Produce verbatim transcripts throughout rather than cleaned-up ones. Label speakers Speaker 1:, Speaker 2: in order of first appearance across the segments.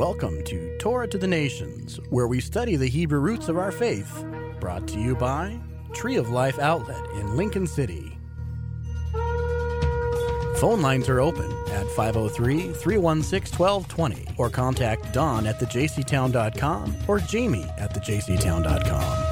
Speaker 1: Welcome to Torah to the Nations, where we study the Hebrew roots of our faith. Brought to you by Tree of Life Outlet in Lincoln City. Phone lines are open at five oh three, three one six, one two two zero or contact Don at the j c town dot com or Jamie at the j c town dot com.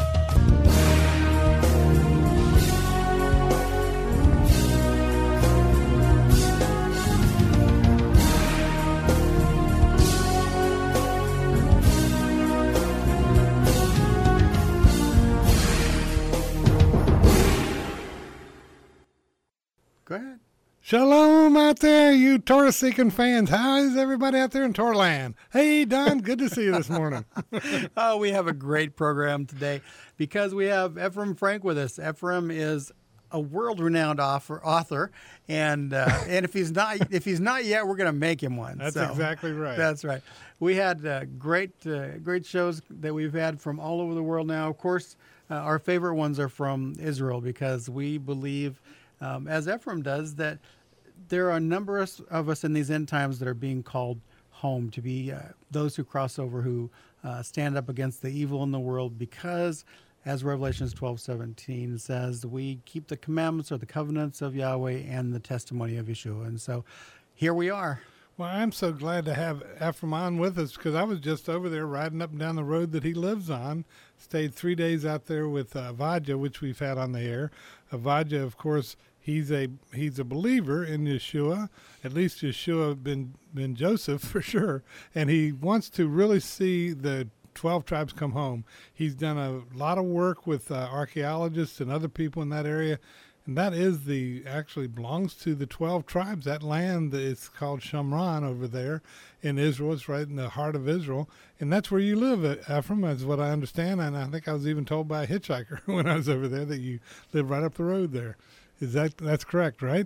Speaker 2: Go ahead.
Speaker 3: Shalom out there, you Torah-seeking fans. How is everybody out there in Torland? Hey, Don, good to see you this morning.
Speaker 2: Oh, we have a great program today because we have Ephraim Frank with us. Ephraim is a world-renowned author, author and uh, and if he's not if he's not yet, we're going to make him one.
Speaker 3: That's
Speaker 2: so,
Speaker 3: exactly right.
Speaker 2: That's right. We had uh, great uh, great shows that we've had from all over the world now. Of course, uh, our favorite ones are from Israel because we believe, Um, as Ephraim does, that there are a number of us in these end times that are being called home, to be uh, those who cross over, who uh, stand up against the evil in the world because, as Revelations twelve seventeen says, we keep the commandments or the covenants of Yahweh and the testimony of Yeshua. And so here we are.
Speaker 3: Well, I'm so glad to have Ephraim on with us because I was just over there riding up and down the road that he lives on. Stayed three days out there with uh, Vaja, which we've had on the air. Uh, Vaja, of course, He's a he's a believer in Yeshua, at least Yeshua ben, ben Joseph for sure, and he wants to really see the twelve tribes come home. He's done a lot of work with uh, archaeologists and other people in that area, and that is the actually belongs to the twelve tribes. That land is called Shomron over there in Israel. It's right in the heart of Israel, and that's where you live, Ephraim, is what I understand. And I think I was even told by a hitchhiker when I was over there that you live right up the road there. Is that that's correct, right?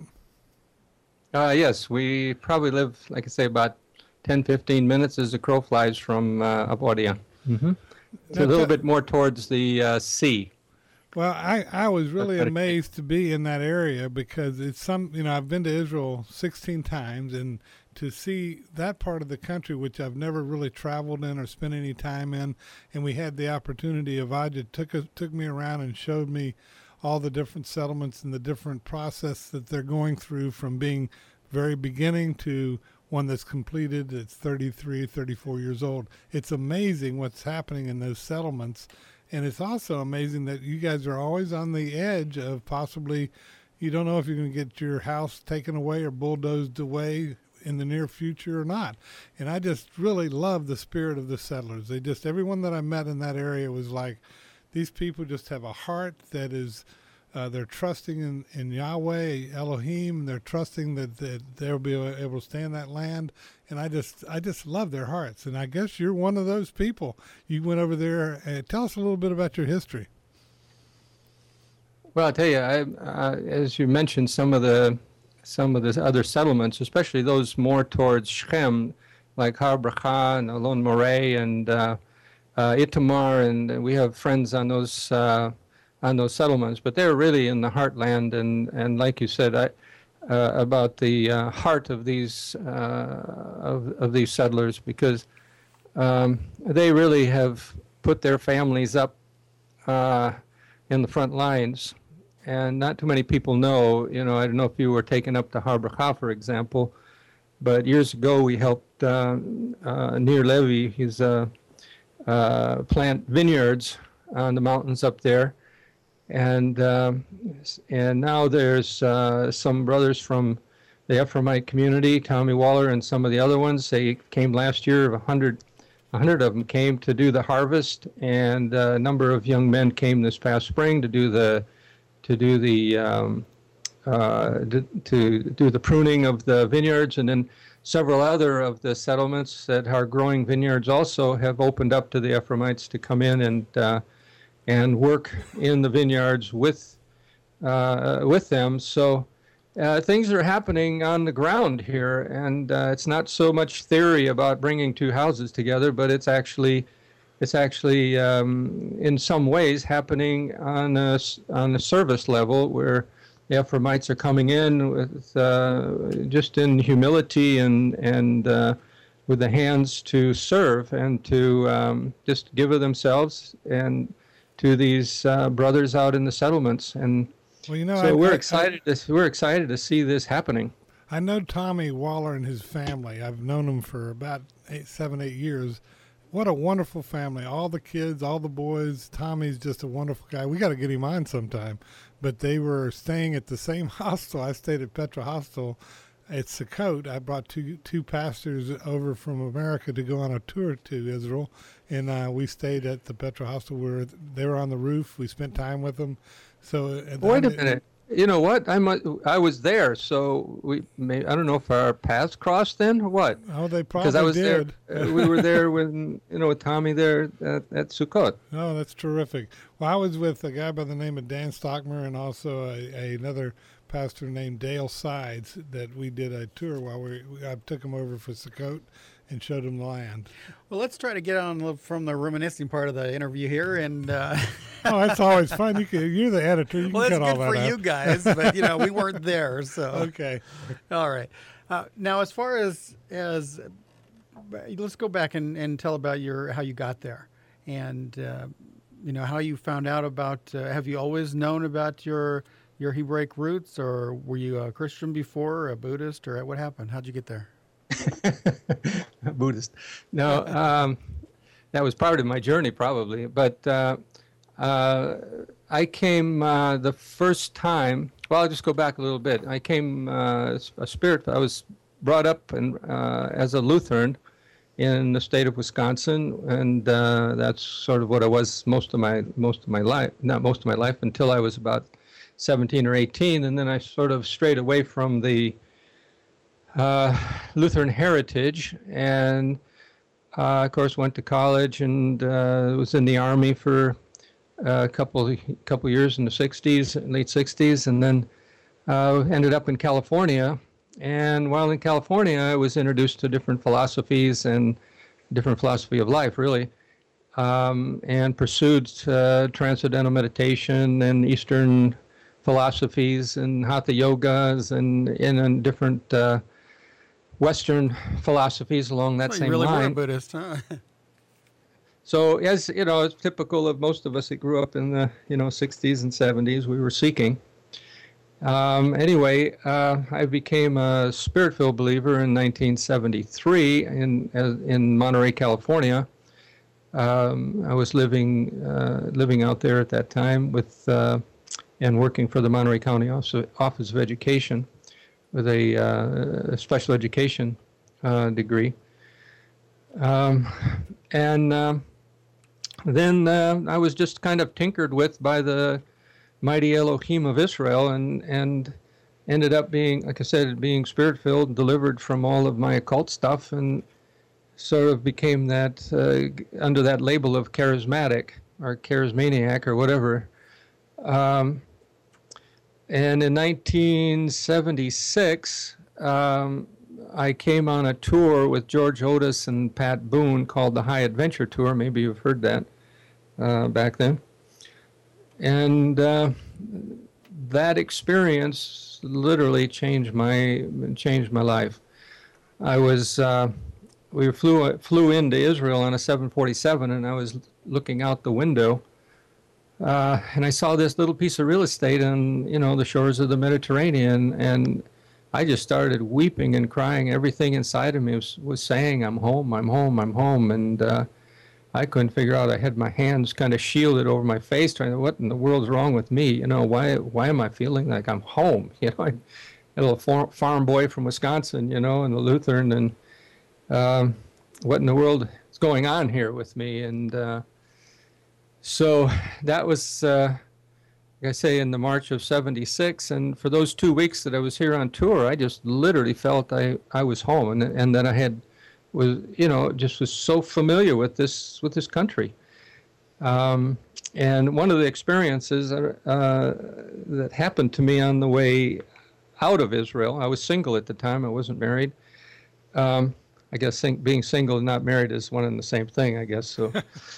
Speaker 4: Uh, yes, we probably live, like I say, about ten, fifteen minutes as the crow flies from uh, Abodia. Mm-hmm. It's
Speaker 3: Now,
Speaker 4: a little
Speaker 3: t-
Speaker 4: bit more towards the uh, sea.
Speaker 3: Well, I, I was really amazed to be in that area because it's some, you know, I've been to Israel sixteen times, and to see that part of the country, which I've never really traveled in or spent any time in, and we had the opportunity, Avaja took, us, took me around and showed me all the different settlements and the different process that they're going through from being very beginning to one that's completed. It's thirty-three, thirty-four years old. It's amazing what's happening in those settlements. And it's also amazing that you guys are always on the edge of possibly, you don't know if you're going to get your house taken away or bulldozed away in the near future or not. And I just really love the spirit of the settlers. They just, everyone that I met in that area was like, these people just have a heart that is, uh, they're trusting in, in Yahweh, Elohim. They're trusting that, that they'll be able to stay in that land. And I just I just love their hearts. And I guess you're one of those people. You went over there. Uh, tell us a little bit about your history.
Speaker 4: Well, I'll tell you, I, uh, as you mentioned, some of the some of the other settlements, especially those more towards Shechem, like Har Bracha and Alon Moreh and uh, Uh, Itamar, and we have friends on those uh, on those settlements, but they're really in the heartland, and, and like you said, I, uh, about the uh, heart of these uh, of of these settlers, because um, they really have put their families up uh, in the front lines, and not too many people know. You know, I don't know if you were taken up to Har Bracha, for example, but years ago we helped uh, uh, Nir Levi. He's a Uh, plant vineyards on the mountains up there, and um, and now there's uh, some brothers from the Ephraimite community, Tommy Waller and some of the other ones. They came last year. A hundred, a hundred of them came to do the harvest, and uh, a number of young men came this past spring to do the to do the um, uh, to, to do the pruning of the vineyards, and then several other of the settlements that are growing vineyards also have opened up to the Ephraimites to come in and uh, and work in the vineyards with uh, with them. So uh, things are happening on the ground here, and uh, it's not so much theory about bringing two houses together, but it's actually it's actually um, in some ways happening on a, on a service level where the Ephraimites are coming in with uh, just in humility and and uh, with the hands to serve and to um, just give of themselves and to these uh, brothers out in the settlements. And
Speaker 3: well, you know,
Speaker 4: so
Speaker 3: I,
Speaker 4: we're
Speaker 3: I,
Speaker 4: excited. I, to, we're excited to see this happening.
Speaker 3: I know Tommy Waller and his family. I've known him for about eight, seven, eight years. What a wonderful family. All the kids, all the boys. Tommy's just a wonderful guy. We got to get him on sometime. But they were staying at the same hostel. I stayed at Petra Hostel at Sukkot. I brought two two pastors over from America to go on a tour to Israel. And uh, we stayed at the Petra Hostel where they were on the roof. We spent time with them. So uh,
Speaker 4: Wait a minute. You know what? I might, I was there, so we may, I don't know if our paths crossed then or what.
Speaker 3: Oh, they probably
Speaker 4: Because I was
Speaker 3: did.
Speaker 4: there. Uh, we were there when, you know, with Tommy there at, at Sukkot.
Speaker 3: Oh, that's terrific. Well, I was with a guy by the name of Dan Stockmer and also a, a, another pastor named Dale Sides that we did a tour while we, I took him over for Sukkot and showed him the land.
Speaker 2: Well, let's try to get on from the reminiscing part of the interview here. And uh,
Speaker 3: oh, that's always fun. You can, you're the editor. You
Speaker 2: well,
Speaker 3: can
Speaker 2: that's
Speaker 3: cut
Speaker 2: good
Speaker 3: all that
Speaker 2: for
Speaker 3: out.
Speaker 2: you guys, but you know we weren't there. So
Speaker 3: okay,
Speaker 2: all right. Uh, now, as far as as let's go back and, and tell about your how you got there, and uh, you know how you found out about. Uh, have you always known about your your Hebraic roots, or were you a Christian before, a Buddhist, or what happened? How'd you get there?
Speaker 4: Buddhist. No, um, that was part of my journey probably. But uh, uh, I came uh, the first time, well, I'll just go back a little bit. I came uh, a spirit, I was brought up in, uh, as a Lutheran in the state of Wisconsin, and uh, that's sort of what I was most of my most of my life, not most of my life, until I was about seventeen or eighteen, and then I sort of strayed away from the Uh, Lutheran heritage, and uh, of course went to college and uh, was in the Army for a couple couple years in the sixties, late sixties, and then uh, ended up in California. And while in California, I was introduced to different philosophies and different philosophy of life, really, um, and pursued uh, transcendental meditation and Eastern philosophies and Hatha yogas and in, in different uh, Western philosophies along that
Speaker 2: well,
Speaker 4: same
Speaker 2: you really
Speaker 4: line.
Speaker 2: were a Buddhist, huh?
Speaker 4: So, as you know, it's typical of most of us that grew up in the you know sixties and seventies. We were seeking. Um, anyway, uh, I became a Spirit-filled believer in nineteen seventy-three in in Monterey, California. Um, I was living uh, living out there at that time with uh, and working for the Monterey County Office of Education, with a, uh, a special education uh, degree. Um, and uh, then uh, I was just kind of tinkered with by the mighty Elohim of Israel, and, and ended up being, like I said, being spirit-filled, delivered from all of my occult stuff, and sort of became that, uh, under that label of charismatic, or charismaniac, or whatever. Um, And in nineteen seventy-six, um, I came on a tour with George Otis and Pat Boone called the High Adventure Tour. Maybe you've heard that uh, back then. And uh, that experience literally changed my changed my life. I was uh, we flew flew into Israel on a seven forty-seven, and I was looking out the window. Uh, and I saw this little piece of real estate on, you know, the shores of the Mediterranean, and I just started weeping and crying. Everything inside of me was, was saying, I'm home, I'm home, I'm home. And uh, I couldn't figure out. I had my hands kind of shielded over my face, trying to, what in the world's wrong with me? You know, why why am I feeling like I'm home? You know, I'm a little farm, farm boy from Wisconsin, you know, and a Lutheran, and um, what in the world is going on here with me? And uh, So that was, uh, like I say, in the March of seventy-six, and for those two weeks that I was here on tour, I just literally felt I, I was home, and and that I had was you know just was so familiar with this with this country. Um, and one of the experiences uh, that happened to me on the way out of Israel, I was single at the time, I wasn't married. Um, I guess sing, being single and not married is one and the same thing, I guess. So.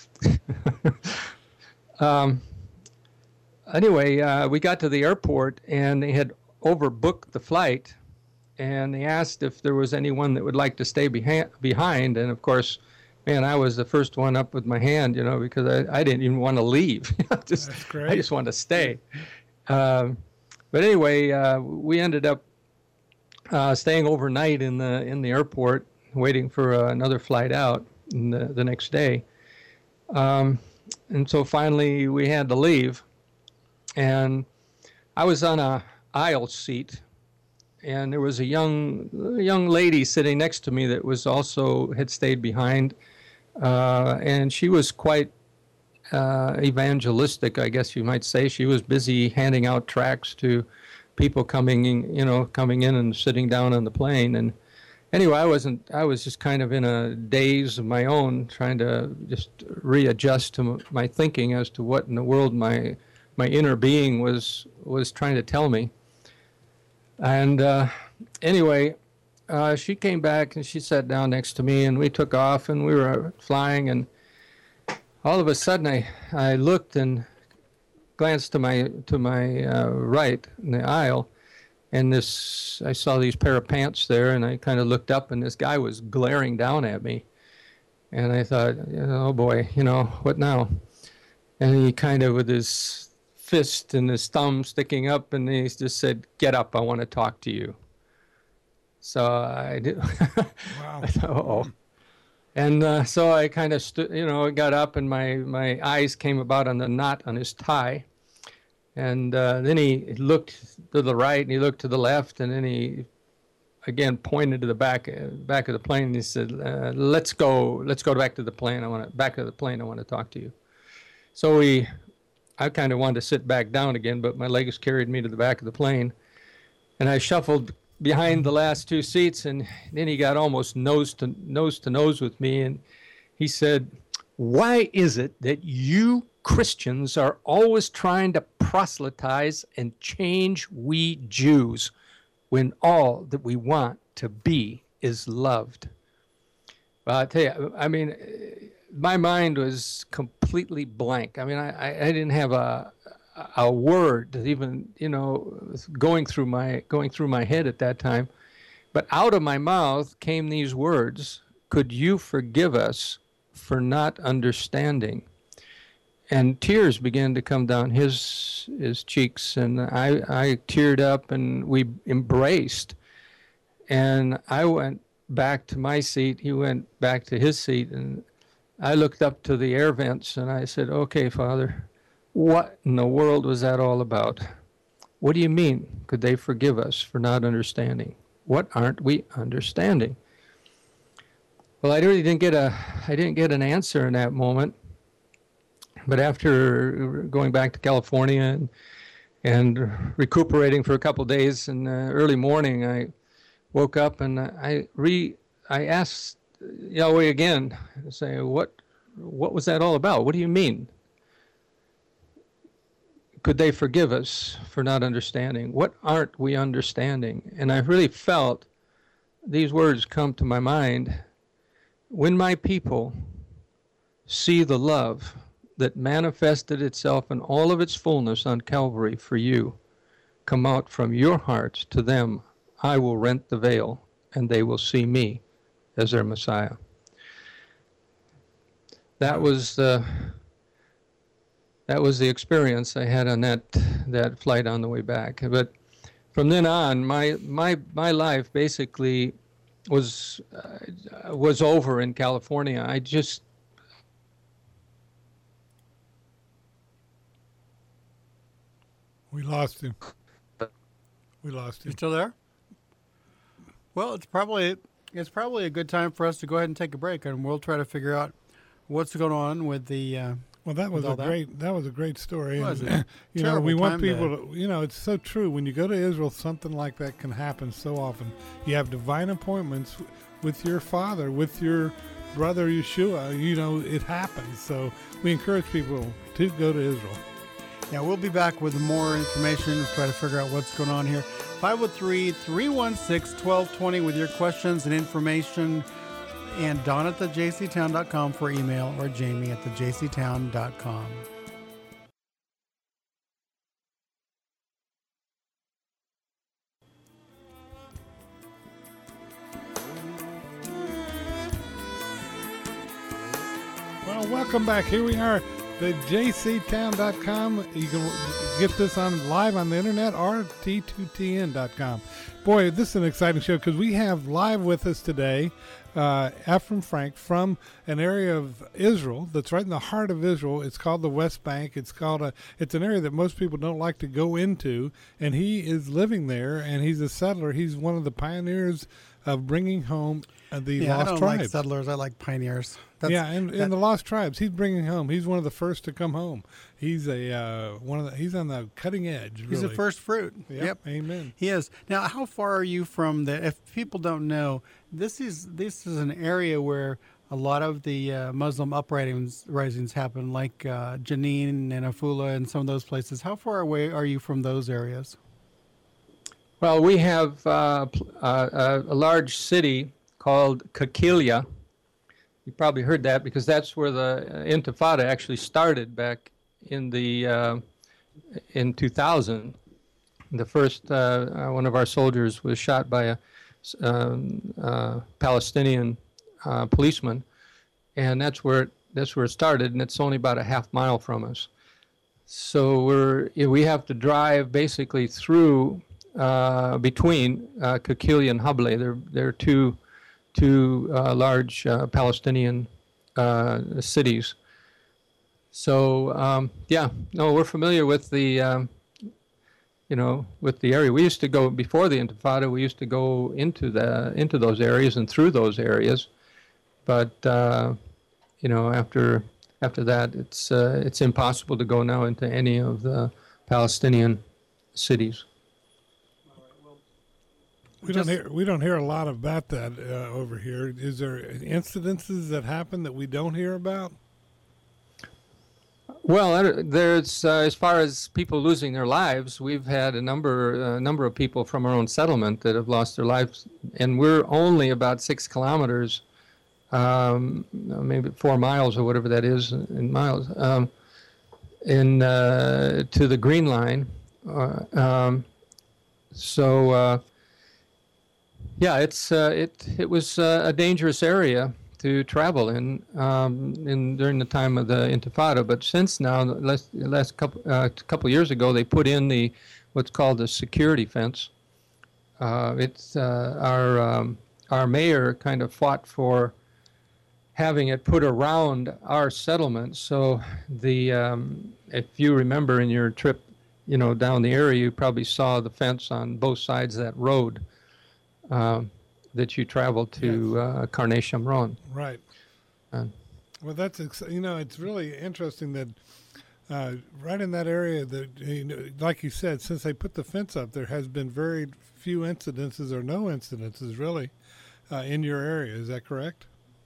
Speaker 4: Um, anyway, uh, we got to the airport, and they had overbooked the flight, and they asked if there was anyone that would like to stay behind. behind. And of course, man, I was the first one up with my hand, you know, because I, I didn't even want to leave. just,
Speaker 3: That's great.
Speaker 4: I just wanted to stay. Um, but anyway, uh, we ended up uh, staying overnight in the in the airport, waiting for uh, another flight out in the, the next day. Um, and so finally we had to leave. And I was on a aisle seat, and there was a young a young lady sitting next to me that was also had stayed behind, uh, and she was quite uh, evangelistic, I guess you might say. She was busy handing out tracts to people coming in, you know, coming in and sitting down on the plane. And anyway, I wasn't. I was just kind of in a daze of my own, trying to just readjust to my thinking as to what in the world my my inner being was was trying to tell me. And uh, anyway, uh, she came back and she sat down next to me, and we took off, and we were flying, and all of a sudden I, I looked and glanced to my to my uh, right in the aisle, and this I saw these pair of pants there, and I kind of looked up, and this guy was glaring down at me, and I thought, oh boy, you know, what now? And he kind of, with his fist and his thumb sticking up, and he just said, "Get up, I want to talk to you." So I did.
Speaker 3: Wow.
Speaker 4: I thought, oh. And uh, so I kind of, stu- you know, got up, and my, my eyes came about on the knot on his tie. And uh, then he looked to the right, and he looked to the left, and then he again pointed to the back uh, back of the plane, and he said, uh, "Let's go. Let's go back to the plane. I want to back of the plane. I want to talk to you." So we. I kind of wanted to sit back down again, but my legs carried me to the back of the plane. And I shuffled behind the last two seats, and then he got almost nose to nose to nose with me, and he said, "Why is it that you Christians are always trying to proselytize and change we Jews when all that we want to be is loved?" Well, I tell you, I mean, my mind was completely blank. I mean, I, I didn't have a a word even, you know, going through my going through my head at that time. But out of my mouth came these words: "Could you forgive us for not understanding?" And tears began to come down his his cheeks, and I I teared up, and we embraced. And I went back to my seat. He went back to his seat, and I looked up to the air vents, and I said, "Okay, Father, what in the world was that all about? What do you mean, could they forgive us for not understanding? What aren't we understanding?" Well, I really didn't get a, I didn't get an answer in that moment. But after going back to California and, and recuperating for a couple of days, in the early morning, I woke up and I re, I asked Yahweh again, say, what, what was that all about? What do you mean? Could they forgive us for not understanding? What aren't we understanding? And I really felt these words come to my mind: when my people see the love that manifested itself in all of its fullness on Calvary for you come out from your hearts to them, I will rent the veil, and they will see me as their Messiah. That was the that was the experience I had on that that flight on the way back. But from then on, my my my life basically was uh, was over in California. I just
Speaker 3: We lost him. We lost
Speaker 2: You
Speaker 3: him.
Speaker 2: still there? Well, it's probably it's probably a good time for us to go ahead and take a break, and we'll try to figure out what's going on with the. Uh,
Speaker 3: Well, that was
Speaker 2: With all
Speaker 3: a
Speaker 2: that?
Speaker 3: great. That was a great story.
Speaker 2: Was
Speaker 3: And,
Speaker 2: it?
Speaker 3: you know, we
Speaker 2: Terrible
Speaker 3: want
Speaker 2: time
Speaker 3: people
Speaker 2: to-
Speaker 3: to. You know, it's so true. When you go to Israel, something like that can happen so often. You have divine appointments with your Father, with your brother Yeshua. You know, it happens. So we encourage people to go to Israel.
Speaker 2: Yeah, we'll be back with more information to try to figure out what's going on here. five oh three, three one six, one two two zero with your questions and information. And Don at the j c town dot com for email, or Jamie at the j c town dot com.
Speaker 3: welcome back. Here we are, the j c town dot com. You can get this on live on the internet or t two t n dot com. Boy, this is an exciting show because we have live with us today uh, Efrem Frank from an area of Israel that's right in the heart of Israel. It's called the West Bank. It's called a. It's an area that most people don't like to go into, and he is living there, and he's a settler. He's one of the pioneers of bringing home uh, the
Speaker 2: yeah,
Speaker 3: lost
Speaker 2: I don't
Speaker 3: tribes.
Speaker 2: like settlers. I like pioneers. That's,
Speaker 3: yeah, and,
Speaker 2: that,
Speaker 3: and the lost tribes. He's bringing home. He's one of the first to come home. He's a uh, one of the. He's on the cutting edge. Really.
Speaker 2: He's the first fruit.
Speaker 3: Yep.
Speaker 2: yep.
Speaker 3: Amen.
Speaker 2: He is. Now, how far are you from the? If people don't know, this is this is an area where a lot of the uh, Muslim uprisings risings happen, like uh, Jenin and Afula and some of those places. How far away are you from those areas?
Speaker 4: Well, we have uh, uh, a large city called Kakilia. You probably heard that because that's where the Intifada actually started back in the uh, in two thousand. The first uh, uh, one of our soldiers was shot by a um, uh, Palestinian uh, policeman, and that's where it, that's where it started, and it's only about a half mile from us. So we're we have to drive basically through uh, between uh, Kakilia and Hable. They're they're two. two uh, large uh, Palestinian uh, cities. So um, yeah, no, we're familiar with the, um, you know, with the area. We used to go before the Intifada. We used to go into the into those areas and through those areas, but uh, you know, after after that, it's uh, it's impossible to go now into any of the Palestinian cities.
Speaker 3: We don't hear we don't hear a lot about that uh, over here. Is there incidences that happen that we don't hear about?
Speaker 4: Well, there's uh, as far as people losing their lives, we've had a number a number of people from our own settlement that have lost their lives, and we're only about six kilometers, um, maybe four miles or whatever that is in miles, um, in uh, to the Green Line. Uh, um, so. Uh, Yeah, it's uh, it it was uh, a dangerous area to travel in um, in during the time of the Intifada. But since now, the last last couple uh, couple years ago, they put in the what's called the security fence. Uh, it's uh, our um, our mayor kind of fought for having it put around our settlement. So the um, if you remember in your trip, you know, down the area, you probably saw the fence on both sides of that road. Um, that you travel to
Speaker 3: yes.
Speaker 4: uh, Karnei Shamron.
Speaker 3: Right.
Speaker 4: Uh,
Speaker 3: well, that's ex- you know it's really interesting that uh, right in that area that you know, like you said, since they put the fence up, there has been very few incidences or no incidences really uh, in your area. Is that correct?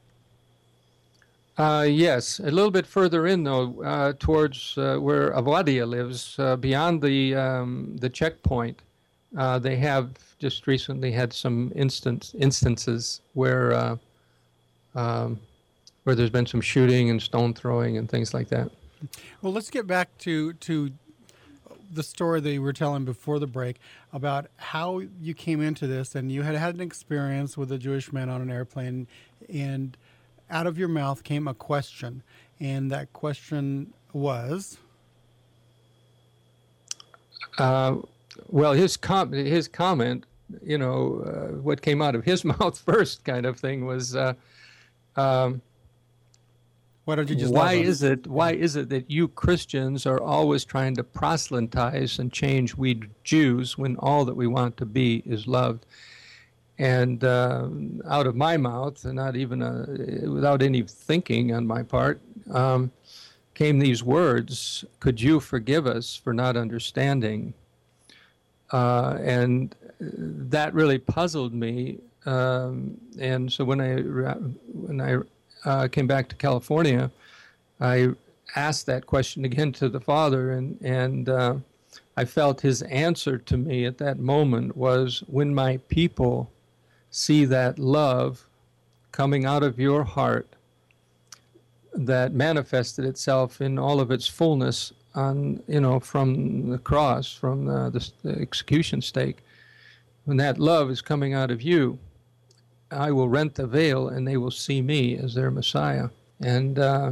Speaker 4: uh, yes, a little bit further in though, uh, towards uh, where Avadia lives, uh, beyond the um, the checkpoint. Uh, they have just recently had some instance, instances where uh, um, where there's been some shooting and stone throwing and things like that.
Speaker 2: Well, let's get back to to the story that you were telling before the break about how you came into this, and you had had an experience with a Jewish man on an airplane, and out of your mouth came a question, and that question was.
Speaker 4: Uh, Well, his com- his comment, you know, uh, what came out of his mouth first, kind of thing, was, uh, um,
Speaker 2: "Why don't you just?
Speaker 4: Why is it? Why is it that you Christians are always trying to proselytize and change we Jews when all that we want to be is loved?" And uh, out of my mouth, and not even a, without any thinking on my part, um, came these words: "Could you forgive us for not understanding?" Uh, and that really puzzled me. Um, and so when I when I uh, came back to California, I asked that question again to the Father, and and uh, I felt his answer to me at that moment was, "When my people see that love coming out of your heart that manifested itself in all of its fullness on, you know, from the cross, from the, the, the execution stake, when that love is coming out of you, I will rent the veil and they will see me as their Messiah." And uh,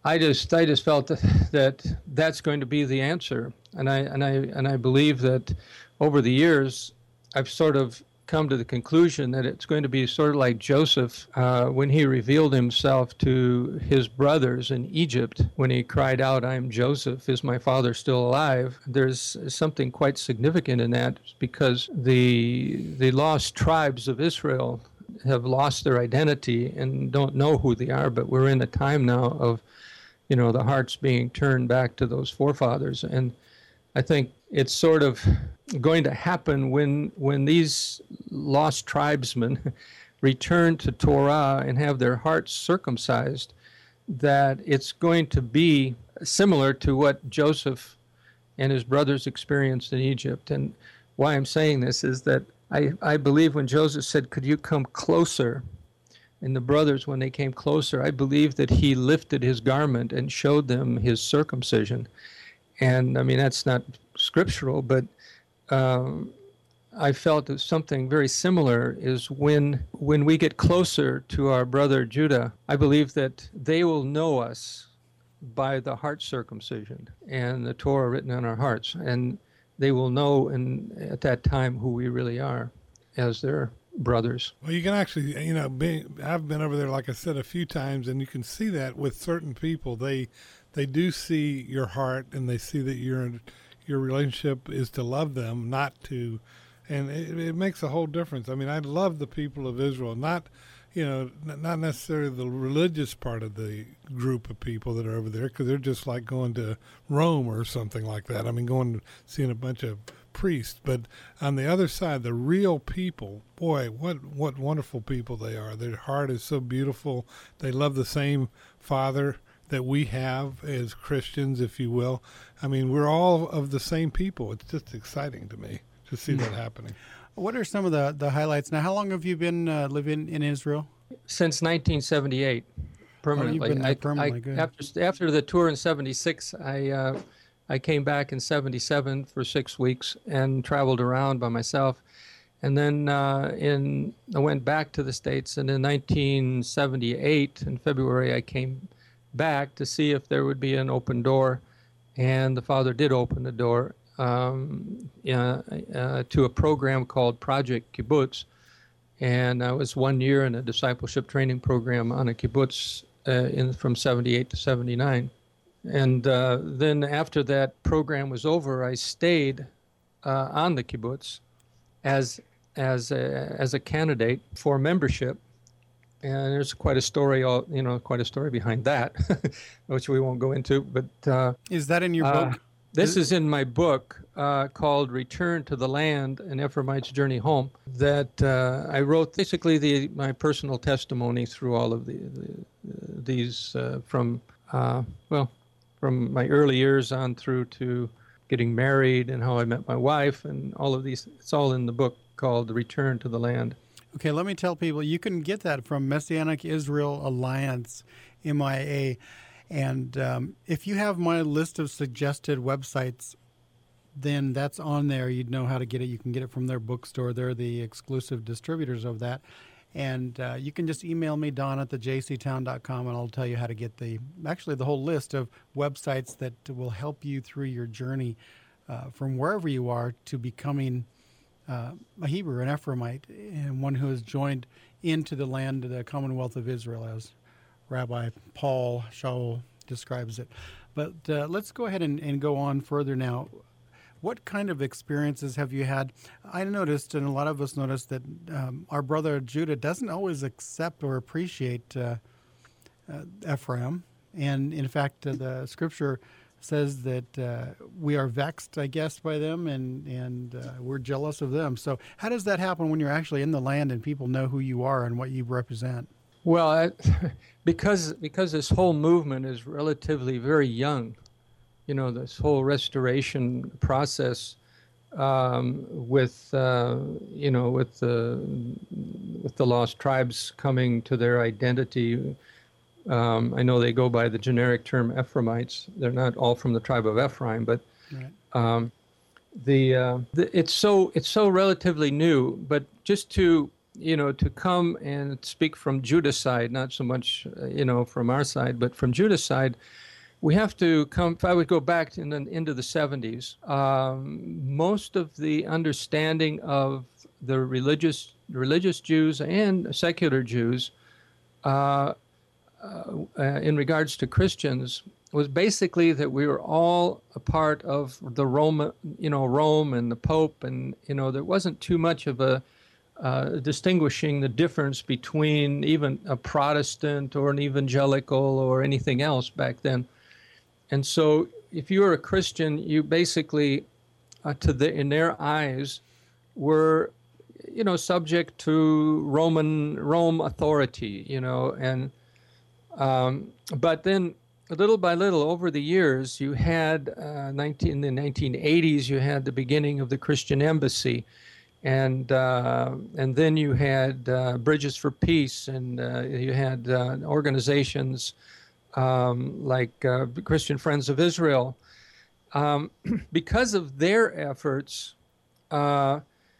Speaker 4: I just I just felt that, that that's going to be the answer, and I and I and I believe that over the years I've sort of come to the conclusion that it's going to be sort of like Joseph uh, when he revealed himself to his brothers in Egypt, when he cried out, "I am Joseph, is my father still alive?" There's something quite significant in that, because the the lost tribes of Israel have lost their identity and don't know who they are, but we're in a time now of, you know, the hearts being turned back to those forefathers. And I think it's sort of going to happen when when these lost tribesmen return to Torah and have their hearts circumcised, that it's going to be similar to what Joseph and his brothers experienced in Egypt. And why I'm saying this is that I, I believe when Joseph said, "Could you come closer?" and the brothers, when they came closer, I believe that he lifted his garment and showed them his circumcision. And I mean, that's not scriptural, but um, I felt that something very similar is when when we get closer to our brother Judah, I believe that they will know us by the heart circumcision and the Torah written on our hearts. And they will know in, at that time who we really are as their brothers.
Speaker 3: Well, you can actually, you know, be, I've been over there, like I said, a few times, and you can see that with certain people. They they do see your heart, and they see that your your relationship is to love them, not to, and it, it makes a whole difference. I mean, I love the people of Israel, not, you know, not necessarily the religious part of the group of people that are over there, because they're just like going to Rome or something like that. I mean, going seeing a bunch of priests. But on the other side, the real people, boy, what what wonderful people they are. Their heart is so beautiful. They love the same Father that we have as Christians, if you will. I mean, we're all of the same people. It's just exciting to me to see that happening.
Speaker 2: What are some of the, the highlights? Now, how long have you been uh, living in Israel?
Speaker 4: Since nineteen seventy-eight, permanently.
Speaker 2: Oh, you've been there
Speaker 4: I,
Speaker 2: permanently.
Speaker 4: I,
Speaker 2: Good.
Speaker 4: After, after the tour in seventy-six, I uh, I came back in seventy-seven for six weeks and traveled around by myself. And then uh, in I went back to the States, and in nineteen seventy-eight, in February, I came back to see if there would be an open door. And the Father did open the door um, uh, uh, to a program called Project Kibbutz. And I was one year in a discipleship training program on a kibbutz uh, in, from seventy-eight to seventy-nine. And uh, then after that program was over, I stayed uh, on the kibbutz as as a, as a candidate for membership. And there's quite a story, all you know, quite a story behind that, which we won't go into. But uh,
Speaker 2: is that in your
Speaker 4: uh,
Speaker 2: book?
Speaker 4: This is in my book uh, called "Return to the Land: An Ephraimite's Journey Home." That uh, I wrote basically the my personal testimony through all of the, the uh, these uh, from uh, well. from my early years on through to getting married and how I met my wife and all of these. It's all in the book called Return to the Land.
Speaker 2: Okay, let me tell people, you can get that from Messianic Israel Alliance, M I A. And um, if you have my list of suggested websites, then that's on there. You'd know how to get it. You can get it from their bookstore. They're the exclusive distributors of that. And uh, you can just email me, Don at the j c town dot com, and I'll tell you how to get the, actually the whole list of websites that will help you through your journey uh, from wherever you are to becoming uh, a Hebrew, an Ephraimite, and one who has joined into the land of the Commonwealth of Israel, as Rabbi Paul Shaul describes it. But uh, let's go ahead and, and go on further now. What kind of experiences have you had? I noticed, and a lot of us noticed, that um, our brother Judah doesn't always accept or appreciate uh, uh, Ephraim. And in fact, uh, the scripture says that uh, we are vexed, I guess, by them, and, and uh, we're jealous of them. So how does that happen when you're actually in the land and people know who you are and what you represent?
Speaker 4: Well, I, because because this whole movement is relatively very young, you know, this whole restoration process um, with, uh, you know, with the, with the lost tribes coming to their identity. Um, I know they go by the generic term Ephraimites. They're not all from the tribe of Ephraim, but
Speaker 2: Right.
Speaker 4: um, the, uh, the it's so it's so relatively new. But just to you know, to come and speak from Judah's side, not so much, uh, you know, from our side, but from Judah's side, we have to come, if I would go back in the, into the seventies, um, most of the understanding of the religious religious Jews and secular Jews uh, uh, uh, in regards to Christians was basically that we were all a part of the Rome, you know, Rome and the Pope, and, you know, there wasn't too much of a uh, distinguishing the difference between even a Protestant or an evangelical or anything else back then. And so if you were a Christian, you basically, uh, to the, in their eyes, were, you know, subject to Roman, Rome authority, you know, and, um, but then little by little over the years, you had, uh, nineteen, in the nineteen eighties, you had the beginning of the Christian Embassy. And uh, and then you had uh, Bridges for Peace, and uh, you had uh, organizations um, like uh, Christian Friends of Israel. Um, because of their efforts, uh,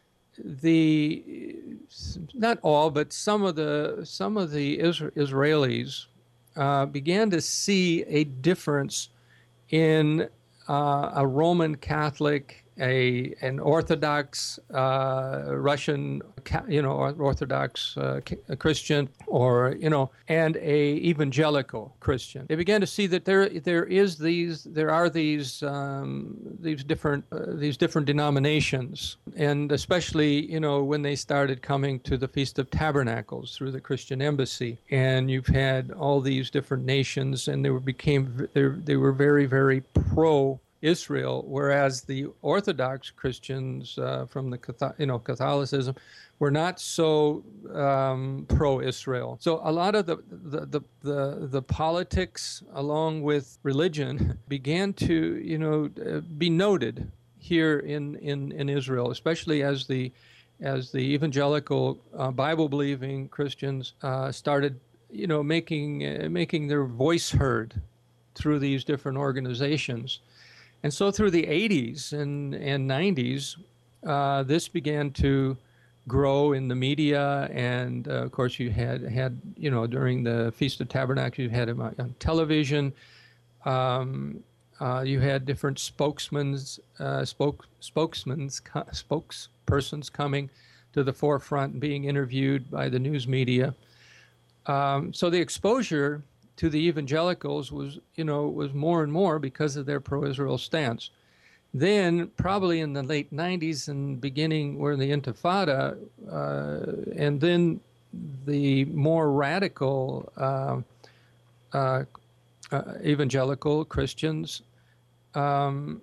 Speaker 4: the not all, but some of the some of the Isra- Israelis uh, began to see a difference in uh, a Roman Catholic, a an Orthodox uh, Russian, you know, Orthodox uh, Christian, or, you know, and a evangelical Christian. They began to see that there there is these there are these um, these different uh, these different denominations, and especially, you know, when they started coming to the Feast of Tabernacles through the Christian Embassy, and you've had all these different nations, and they were became they they were very very pro Israel, whereas the Orthodox Christians uh, from the you know Catholicism were not so um, pro-Israel. So a lot of the the, the the the politics, along with religion, began to you know uh, be noted here in, in, in Israel, especially as the as the evangelical uh, Bible-believing Christians uh, started you know making uh, making their voice heard through these different organizations. And so through the eighties and, and nineties, uh, this began to grow in the media. And, uh, of course, you had, had, you know, during the Feast of Tabernacles, you had him on television. Um, uh, you had different spokesmen, uh, spoke, spokesmen, spokespersons coming to the forefront and being interviewed by the news media. Um, so the exposure to the evangelicals was, you know, was more and more because of their pro-Israel stance. Then, probably in the late nineties and beginning, we're in the Intifada, uh, and then the more radical uh, uh, uh, evangelical Christians, um,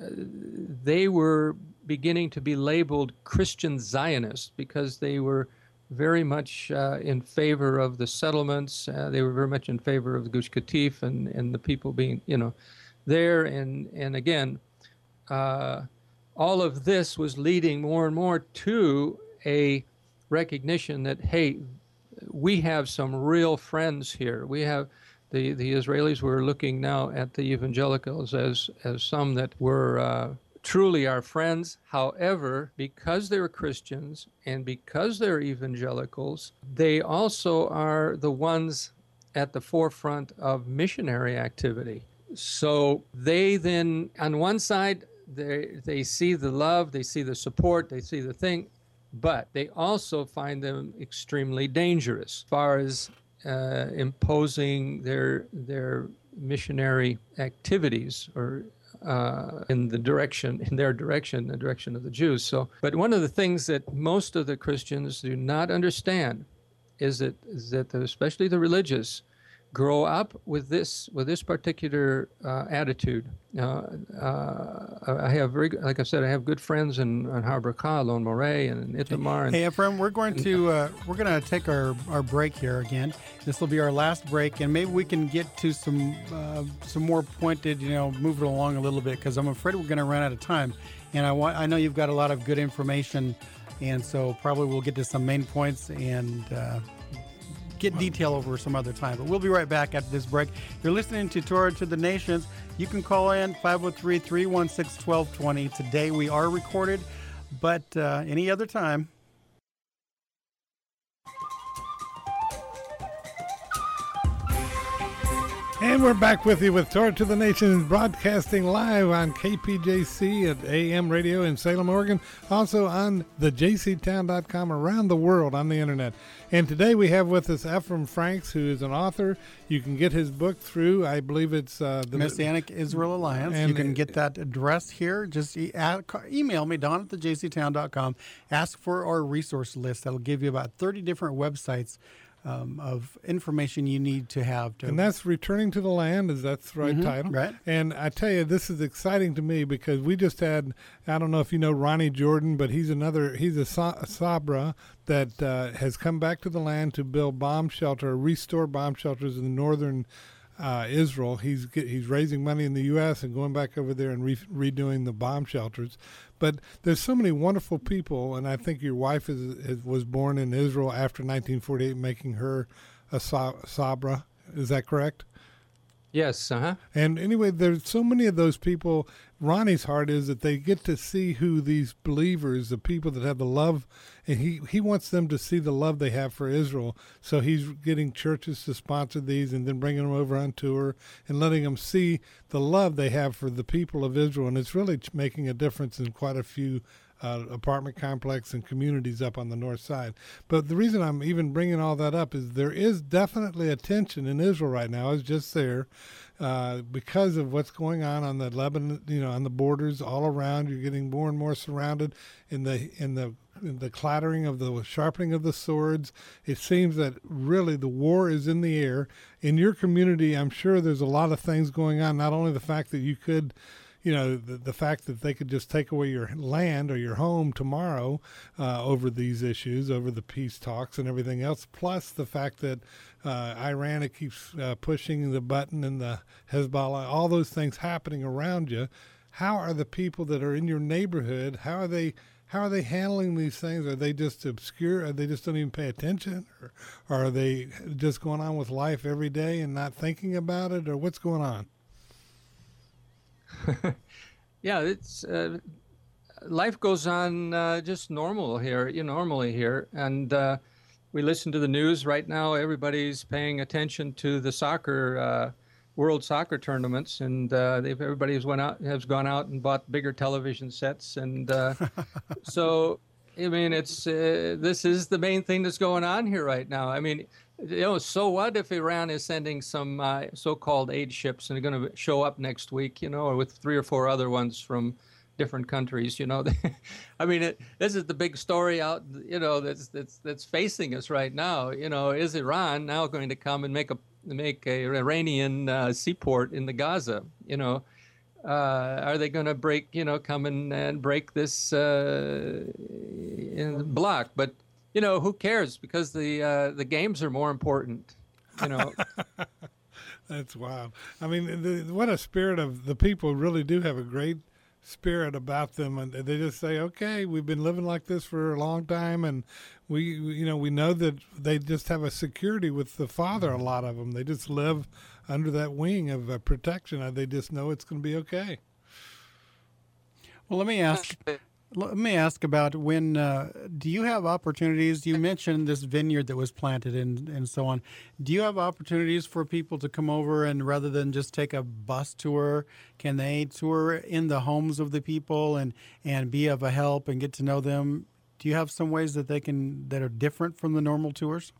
Speaker 4: they were beginning to be labeled Christian Zionists because they were very much uh, in favor of the settlements. Uh, they were very much in favor of the Gush Katif and, and the people being, you know, there. And, and again, uh, all of this was leading more and more to a recognition that, hey, we have some real friends here. We have the, the Israelis were looking now at the evangelicals as, as some that were uh, truly our friends. However, because they're Christians and because they're evangelicals, they also are the ones at the forefront of missionary activity. So they then, on one side, they they see the love, they see the support, they see the thing, but they also find them extremely dangerous as far as uh, imposing their their missionary activities or Uh, in the direction, in their direction, the direction of the Jews. So, but one of the things that most of the Christians do not understand is that, is that the, especially the religious, grow up with this with this particular uh, attitude. Uh, uh, I have, very, like I said, I have good friends in, in Har Bracha, Alon Moreh, and in Itamar. And,
Speaker 2: hey, Ephraim, we're going to uh, we're going to take our, our break here again. This will be our last break, and maybe we can get to some uh, some more pointed, you know, move it along a little bit, because I'm afraid we're going to run out of time. And I want I know you've got a lot of good information, and so probably we'll get to some main points and Uh, get detail over some other time. But we'll be right back after this break. You're listening to Torah to the Nations. You can call in five oh three, three one six, one two two zero. Today we are recorded, but uh, any other time,
Speaker 3: And we're back with you with Torah to the Nations, broadcasting live on K P J C at A M Radio in Salem, Oregon, also on the j c town dot com around the world on the internet. And today we have with us Ephraim Franks, who is an author. You can get his book through, I believe it's uh,
Speaker 2: the Messianic Israel Alliance. And you can get that address here. Just e- email me, Don at the j c town dot com. Ask for our resource list. That'll give you about thirty different websites Um, of information you need to have. To
Speaker 3: and that's Returning to the Land, is that's the right
Speaker 2: mm-hmm,
Speaker 3: title.
Speaker 2: Right.
Speaker 3: And I tell you, this is exciting to me because we just had, I don't know if you know Ronnie Jordan, but he's another, he's a, a Sabra that uh, has come back to the land to build bomb shelter, restore bomb shelters in northern uh, Israel. He's get, he's raising money in the U S and going back over there and re- redoing the bomb shelters. But there's so many wonderful people, and I think your wife is, is was born in Israel after nineteen forty-eight, making her a Sabra. Is that correct?
Speaker 4: Yes, uh-huh.
Speaker 3: And anyway, there's so many of those people. Ronnie's heart is that they get to see who these believers, the people that have the love, and he, he wants them to see the love they have for Israel. So he's getting churches to sponsor these and then bringing them over on tour and letting them see the love they have for the people of Israel. And it's really making a difference in quite a few Uh, apartment complex and communities up on the north side. But the reason I'm even bringing all that up is there is definitely a tension in Israel right now. I was just there uh, because of what's going on on the Lebanon, you know, on the borders all around. You're getting more and more surrounded in the in the in the clattering of the sharpening of the swords. It seems that really the war is in the air. In your community, I'm sure there's a lot of things going on. Not only the fact that you could You know, the, the fact that they could just take away your land or your home tomorrow uh, over these issues, over the peace talks and everything else, plus the fact that uh, Iran it keeps uh, pushing the button and the Hezbollah, all those things happening around you. How are the people that are in your neighborhood, how are they how are they handling these things? Are they just obscure? Are they just don't even pay attention? Or, or are they just going on with life every day and not thinking about it? Or what's going on?
Speaker 4: Yeah, it's uh, life goes on uh, just normal here, you know, normally here, and uh, we listen to the news right now. Everybody's paying attention to the soccer, uh, world soccer tournaments, and uh, they've everybody has went out has gone out and bought bigger television sets, and uh, so I mean, it's uh, this is the main thing that's going on here right now. I mean. You know, so what if Iran is sending some uh, so-called aid ships and they're going to show up next week, you know, or with three or four other ones from different countries, you know? I mean, it, this is the big story out, you know, that's that's that's facing us right now. You know, is Iran now going to come and make a make a Iranian uh, seaport in the Gaza? You know, uh, are they going to break, you know, come and, and break this uh, in block? But you know, who cares? Because the uh, the games are more important, you know.
Speaker 3: That's wild. I mean, the, what a spirit of the people really do have a great spirit about them, and they just say, "Okay, we've been living like this for a long time, and we, you know, we know that they just have a security with the Father. A lot of them, they just live under that wing of uh, protection, and they just know it's going to be okay."
Speaker 2: Well, let me ask. Let me ask about when, uh, do you have opportunities? You mentioned this vineyard that was planted and, and so on. Do you have opportunities for people to come over and rather than just take a bus tour, can they tour in the homes of the people and, and be of a help and get to know them? Do you have some ways that they can, that are different from the normal tours?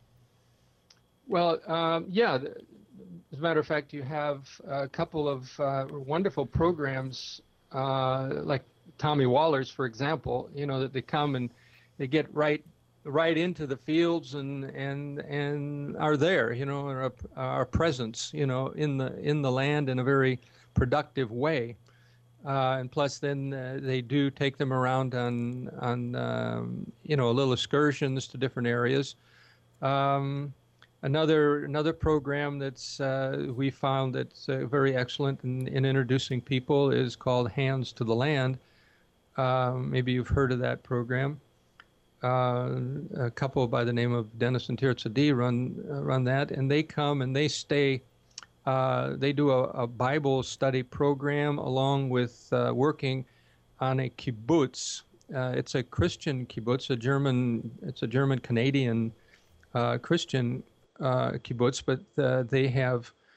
Speaker 4: Well, um, yeah. As a matter of fact, you have a couple of uh, wonderful programs uh, like Tommy Waller's, for example, you know, that they come and they get right right into the fields and and and are there, you know, are our presence, you know, in the in the land in a very productive way. Uh, and plus, then uh, they do take them around on on um, you know, little excursions to different areas. Um, another another program that's uh, we found that's uh, very excellent in, in introducing people is called Hands to the Land. Uh, maybe you've heard of that program. Uh, a couple by the name of Dennis and Tirtzadi run uh, run that, and they come and they stay. Uh, they do a, a Bible study program along with uh, working on a kibbutz. Uh, it's a Christian kibbutz, a German. It's a German Canadian uh, Christian uh, kibbutz, but uh, they have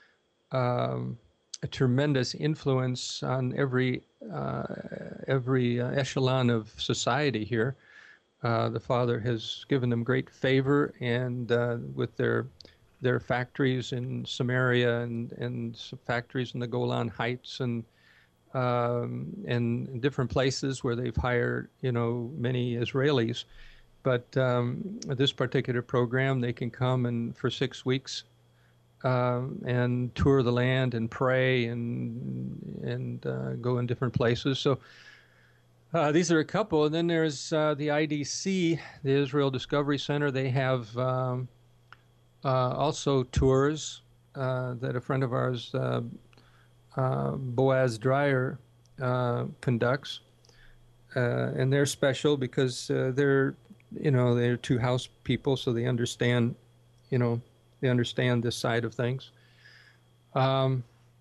Speaker 4: um, a tremendous influence on every uh, every uh, echelon of society here. Uh, the Father has given them great favor, and uh, with their their factories in Samaria and and factories in the Golan Heights and um, and different places where they've hired, you know, many Israelis. But um, this particular program, they can come and for six weeks um, and tour the land and pray and and uh, go in different places. So uh, these are a couple. And then there's uh, the I D C, the Israel Discovery Center. They have um, uh, also tours uh, that a friend of ours, uh, uh, Boaz Dreyer, uh, conducts. Uh, and they're special because uh, they're, you know, they're two house people, so they understand, you know, they understand this side of things. Um,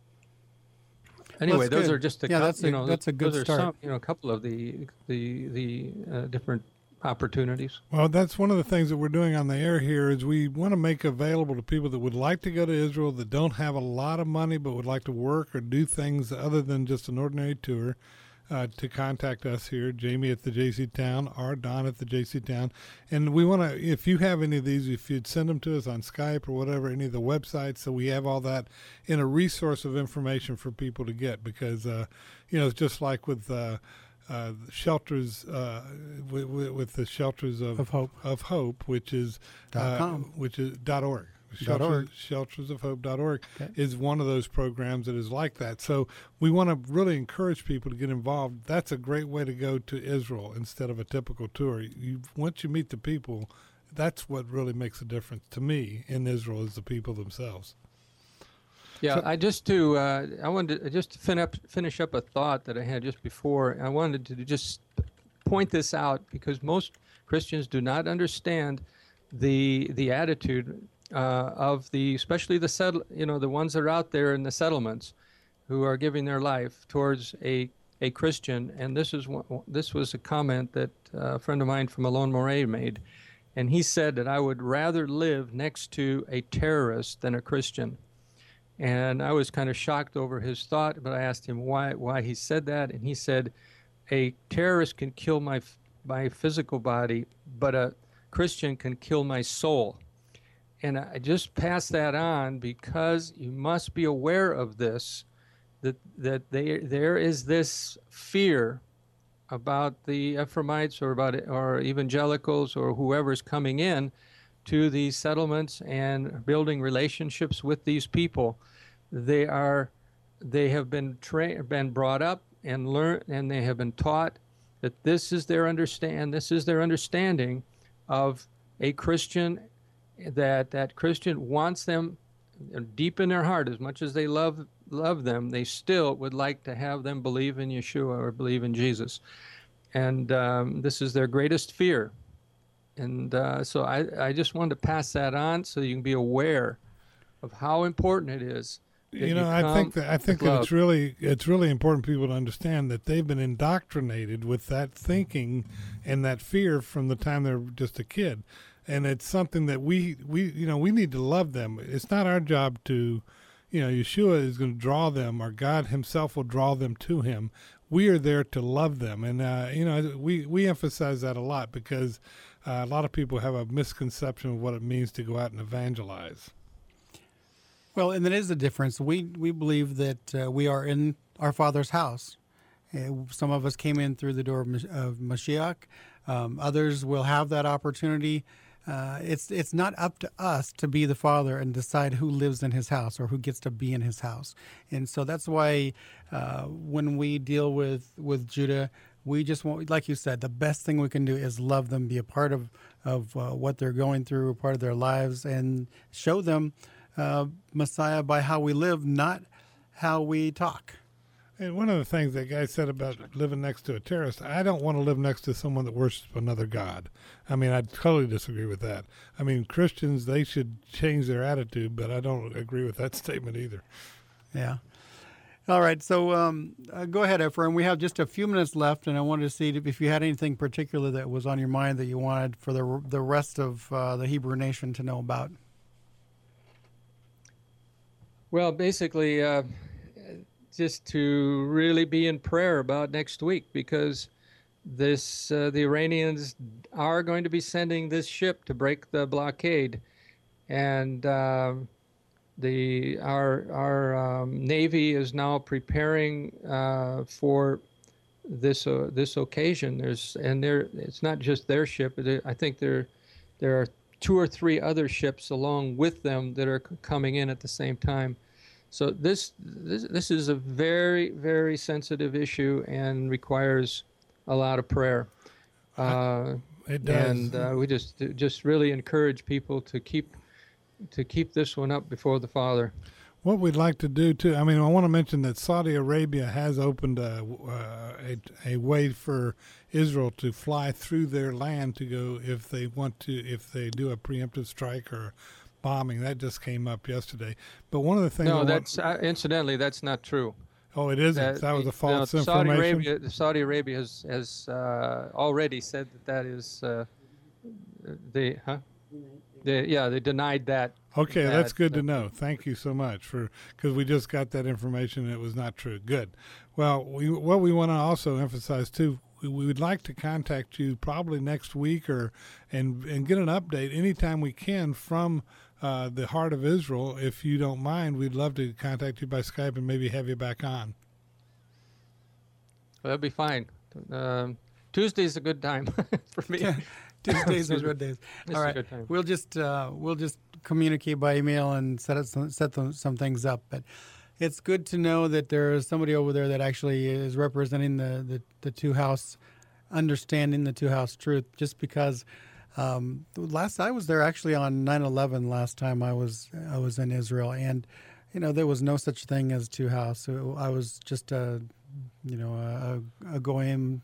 Speaker 4: anyway,
Speaker 2: well,
Speaker 4: those
Speaker 2: good.
Speaker 4: are just a
Speaker 2: yeah,
Speaker 4: couple,
Speaker 2: that's a,
Speaker 4: you know,
Speaker 2: that's a good
Speaker 4: those
Speaker 2: start.
Speaker 4: are some, you know, a couple of the the the uh, different opportunities.
Speaker 3: Well, that's one of the things that we're doing on the air here is we want to make available to people that would like to go to Israel that don't have a lot of money but would like to work or do things other than just an ordinary tour. Uh, to contact us here, Jamie at the J C Town or Don at the J C Town. And we want to, if you have any of these, if you'd send them to us on Skype or whatever, any of the websites, so we have all that in a resource of information for people to get. Because, uh, you know, it's just like with uh, uh, shelters, uh, with, with the shelters of,
Speaker 2: Of Hope.
Speaker 3: of Hope, which is,
Speaker 2: Dot
Speaker 3: uh,
Speaker 2: com.
Speaker 3: which is dot org.
Speaker 2: Dot org.
Speaker 3: shelters of hope dot org
Speaker 2: Okay.
Speaker 3: is one of those programs that is like that. So we want to really encourage people to get involved. That's a great way to go to Israel instead of a typical tour. You, once you meet the people, that's what really makes a difference to me in Israel is the people themselves.
Speaker 4: Yeah,
Speaker 3: So-
Speaker 4: I just to uh, I wanted to just to fin up, finish up a thought that I had just before. I wanted to just point this out because most Christians do not understand the the attitude uh, of the, especially the settle, you know, the ones that are out there in the settlements, who are giving their life towards a a Christian. And this is one, this was a comment that a friend of mine from Alon Moray made, and he said that I would rather live next to a terrorist than a Christian. And I was kind of shocked over his thought, but I asked him why why he said that, and he said, a terrorist can kill my my physical body, but a Christian can kill my soul. And I just pass that on because you must be aware of this, that that they, there is this fear about the Ephraimites or about or evangelicals or whoever's coming in to these settlements and building relationships with these people. They are, they have been tra- been brought up and learned, and they have been taught that this is their understand. This is their understanding of a Christian. That that Christian wants them deep in their heart, as much as they love love them, they still would like to have them believe in Yeshua or believe in Jesus, and um, this is their greatest fear. And uh, so I, I just wanted to pass that on so you can be aware of how important it is. that
Speaker 3: You know, I
Speaker 4: come
Speaker 3: think that I think
Speaker 4: with
Speaker 3: that
Speaker 4: love.
Speaker 3: it's really it's really important for people to understand that they've been indoctrinated with that thinking and that fear from the time they're just a kid, and it's something that we we you know we need to love them. It's not our job to, you know, Yeshua is going to draw them, or God Himself will draw them to Him. We are there to love them, and uh, you know we we emphasize that a lot because uh, a lot of people have a misconception of what it means to go out and evangelize.
Speaker 2: Well, and there is a difference. We we believe that uh, we are in our Father's house. Uh, some of us came in through the door of, Mas- of Mashiach. Um, others will have that opportunity. Uh, it's it's not up to us to be the Father and decide who lives in His house or who gets to be in His house. And so that's why uh, when we deal with, with Judah, we just want, like you said, the best thing we can do is love them, be a part of, of uh, what they're going through, a part of their lives, and show them Uh, Messiah by how we live, not how we talk.
Speaker 3: And one of the things that guy said about living next to a terrorist, I don't want to live next to someone that worships another God. I mean, I totally disagree with that. I mean, Christians, they should change their attitude, but I don't agree with that statement either.
Speaker 2: Yeah. All right. So um, uh, go ahead, Ephraim. We have just a few minutes left, and I wanted to see if you had anything particular that was on your mind that you wanted for the the rest of uh, the Hebrew nation to know about.
Speaker 4: Well, basically, uh, just to really be in prayer about next week, because this uh, the Iranians are going to be sending this ship to break the blockade, and uh, the our our um, Navy is now preparing uh, for this uh, this occasion. There's and there it's not just their ship. I think there there are two or three other ships along with them that are c- coming in at the same time. So this this this is a very very sensitive issue and requires a lot of prayer. Uh,
Speaker 3: It does.
Speaker 4: and uh, we just just really encourage people to keep to keep this one up before the Father.
Speaker 3: What we'd like to do too, I mean, I want to mention that Saudi Arabia has opened a, uh, a, a way for Israel to fly through their land to go if they want to, if they do a preemptive strike or bombing. That just came up yesterday. But one of the things. I
Speaker 4: No,
Speaker 3: want-
Speaker 4: that's uh, incidentally that's not true.
Speaker 3: oh, it isn't. That, was a false
Speaker 4: no, Saudi
Speaker 3: information.
Speaker 4: Arabia, Saudi Arabia has has uh, already said that that is uh, they huh? They, yeah, they denied that.
Speaker 3: Okay,
Speaker 4: that,
Speaker 3: that's good
Speaker 4: uh,
Speaker 3: to know. Thank you so much for because we just got that information and it was not true. Good. Well, we, what we want to also emphasize too, we, we would like to contact you probably next week or and and get an update anytime we can from uh, the Heart of Israel. If you don't mind, we'd love to contact you by Skype and maybe have you back on.
Speaker 4: Well, that'd be fine. Um, Tuesday's a good time for me.
Speaker 2: Tuesdays are good days.
Speaker 4: It's
Speaker 2: All
Speaker 4: a
Speaker 2: right,
Speaker 4: good time.
Speaker 2: we'll just uh, we'll just communicate by email and set up some, set them, some things up. But it's good to know that there is somebody over there that actually is representing the the, the two house, understanding the two house truth. Just because um, last I was there actually on nine eleven last time I was I was in Israel, and you know there was no such thing as two house. So I was just a you know a, a goyim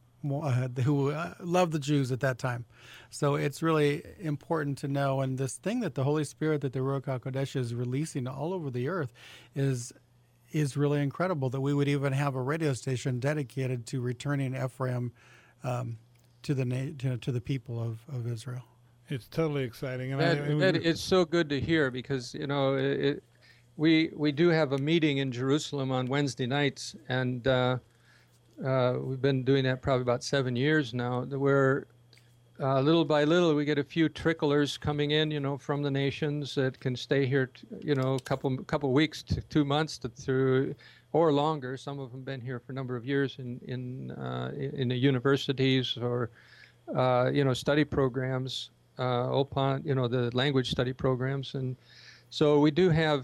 Speaker 2: Uh, who uh, loved the Jews at that time. So it's really important to know. And this thing that the Holy Spirit, that the Ruach HaKodesh is releasing all over the earth is is really incredible, that we would even have a radio station dedicated to returning Ephraim um, to the na- to, to the people of, of Israel.
Speaker 3: It's totally exciting. And
Speaker 4: That,
Speaker 3: I, I-
Speaker 4: that, it's so good to hear because, you know, it, we we do have a meeting in Jerusalem on Wednesday nights, and uh, uh, we've been doing that probably about seven years now, where uh, little by little we get a few tricklers coming in, you know, from the nations that can stay here, t- you know, a couple couple weeks to two months to through, or longer. Some of them been here for a number of years in in uh, in the universities or uh, you know study programs, uh, Opon, you know, the language study programs, and so we do have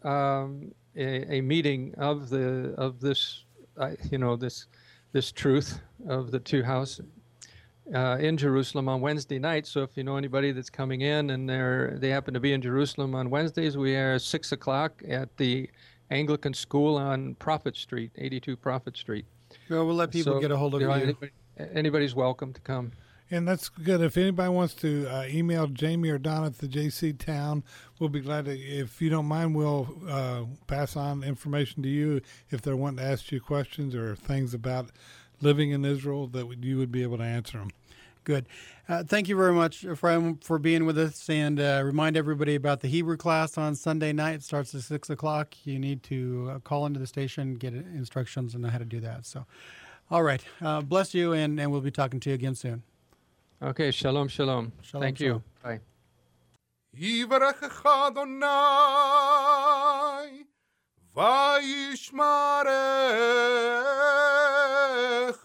Speaker 4: um, a, a meeting of the of this, uh, you know, this this truth of the two house uh, in Jerusalem on Wednesday night. So if you know anybody that's coming in and they're they happen to be in Jerusalem on Wednesdays, we are six o'clock at the Anglican School on Prophet Street, eighty-two Prophet Street.
Speaker 2: Well, we'll let people
Speaker 4: So,
Speaker 2: get a hold of
Speaker 4: you
Speaker 2: you.
Speaker 4: know, anybody, anybody's welcome to come.
Speaker 3: And that's good. If anybody wants to uh, email Jamie or Don at the J C Town, we'll be glad to. If you don't mind, we'll uh, pass on information to you if they're wanting to ask you questions or things about living in Israel that you would be able to answer them.
Speaker 2: Good. Uh, thank you very much, Ephraim, for being with us. And uh, remind everybody about the Hebrew class on Sunday night. It starts at six o'clock. You need to uh, call into the station, get instructions on how to do that. So, all right. Uh, bless you, and, and we'll be talking to you again soon.
Speaker 4: Okay, shalom, shalom.
Speaker 2: Shalom,
Speaker 4: Thank
Speaker 2: shalom.
Speaker 4: you. Bye.
Speaker 5: יברכך אדוני וישמרך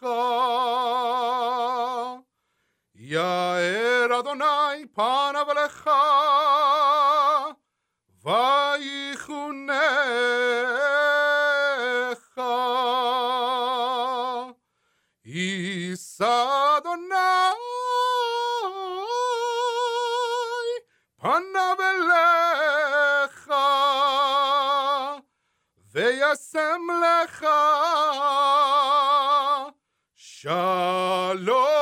Speaker 5: יאר אדוני פניו אליך ויחונך יישא אדוני פניו אליך וישם לך שלום.